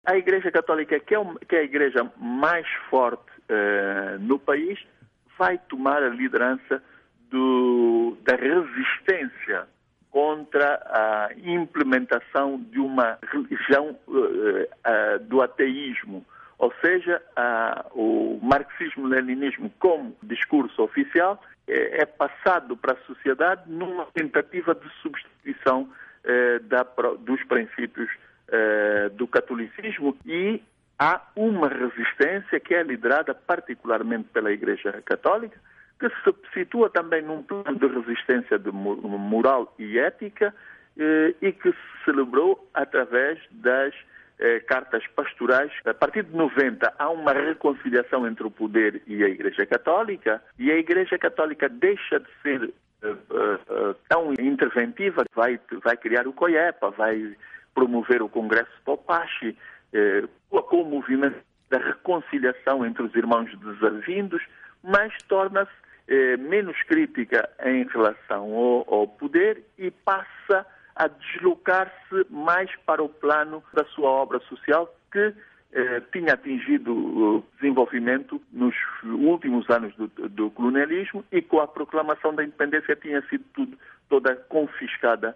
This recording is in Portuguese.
A Igreja Católica, que é a igreja mais forte no país, vai tomar a liderança da resistência contra a implementação de uma religião do ateísmo. Ou seja, o marxismo-leninismo como discurso oficial é passado para a sociedade numa tentativa de substituição dos princípios do catolicismo, e há uma resistência que é liderada particularmente pela Igreja Católica, que se situa também num plano de resistência moral e ética e que se celebrou através das cartas pastorais. A partir de 90 há uma reconciliação entre o poder e a Igreja Católica, e a Igreja Católica deixa de ser tão interventiva, vai criar o COIEPA, vai promover o Congresso Popache, com o movimento da reconciliação entre os irmãos desavindos, mas torna-se menos crítica em relação ao poder e passa a deslocar-se mais para o plano da sua obra social, que tinha atingido o desenvolvimento nos últimos anos do colonialismo, e com a proclamação da independência tinha sido toda confiscada